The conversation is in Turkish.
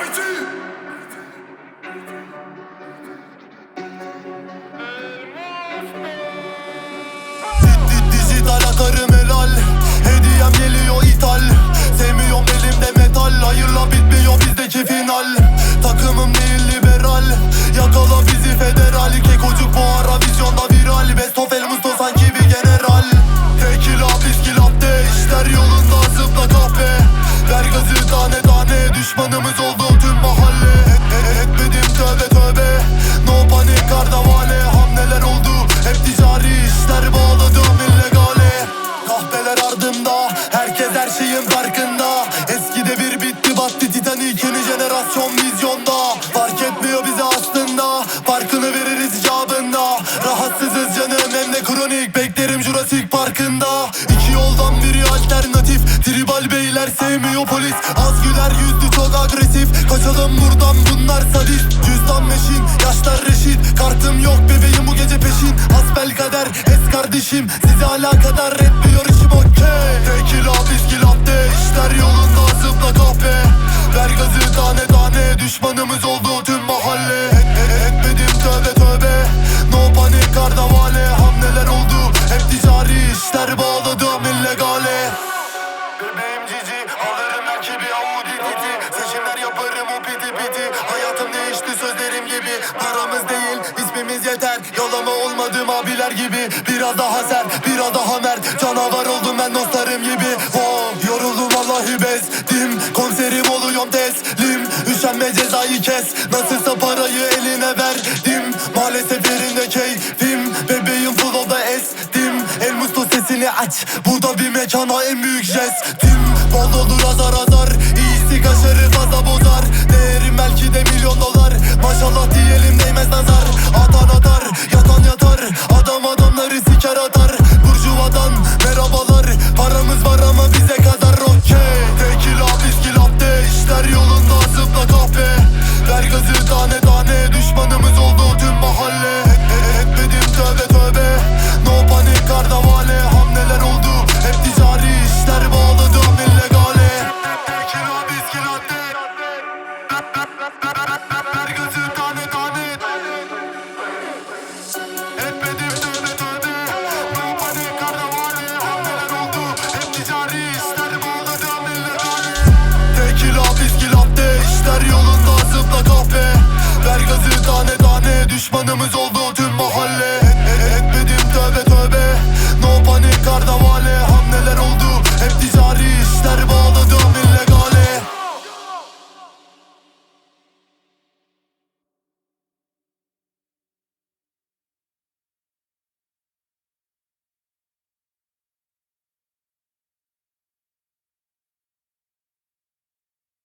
Dijital atarım helal, hediyem geliyor ithal. Sevmiyorum elimde metal, hayırla bitmiyor bizdeki final. Takımım değil liberal, yakala bizi federal. Kekocuk bu ara vizyonda viral, best of El Musto sanki bir general. Tekila piski latte, işler yolunda zıpla kahpe. Ver gazı tane tane, düşmanımız oldu tüm mahalle. Etmedim tövbe tövbe, no panik kardavale. Hamleler oldu hep ticari işler, bağladım illegale. Kahpeler ardımda, herkes her şeyin farkında. Eskide bir bitti battı Titanic, yeni jenerasyon vizyonda. Fark etmiyor bize aslında, farkını veririz icabında. Rahatsızız canım hem de kronik, beklerim Jurassic Park'ında. İki yoldan biri alternatif, tribal beyler sevmiyor polis. Az güler yüzlü çok agresif, kaçalım buradan bunlar sadist. Cüzdan meşin, yaşlar reşit, kartım yok bebeğim bu gece peşin. Hasbel kader es kardeşim, size alakadar etmiyor işim okey. Tekila piski latte, işler yolunda zıpla kahpe. Ver gazı tane tane, düşmanımız oldu tüm mahalle. Etmedim tövbe tövbe, no panik kardavale. Hamleler oldu hep ticari işler, bağladım illegale. Bebeğim cici, alırım ekibi Audi titi. Seçimler yaparım o piti piti. Hayatım değişti sözlerim gibi. Paramız değil ismimiz yeter. Yolama olmadım abiler gibi. Biraz daha sert, biraz daha mert. Canavar oldum ben dostlarım gibi. Wow, yoruldum vallahi bezdim. Konserim oluyorum teslim. Üşenme cezayı kes. Nasılsa parayı eline verdim. Maalesef yerinde keyfim. Bebeğim flow'da estim. El Musto sesini aç. Bu da bir mekana en büyük jestim. Bol olur azar azar. İyisi kaşarı fazla bozar. Değerim belki de milyon dolar. Maşallah diyelim değmez nazar. Atan atar, yatan yatar. Adam adamları siker atar. Burjuvadan merhabalar. Paramız var ama bize kadar okey. Tekila piski latte, işler yolunda zıpla kahpe. Ver gazı tane tane, düşmanımız oldu tüm mahalle. Etmedim tövbe tövbe, no panik kardavale. Hamleler oldu hep ticari işler, bağladım illegale. Tekila piski latte, ver gazı tane tane. Etmedim tövbe tövbe, no panik kardavale. Hamleler oldu hep ticari işler, bağladım illegale. Tekila piski latte, işler yolunda zıpla kahpe. Ver gazı tane tane, düşmanımız oldu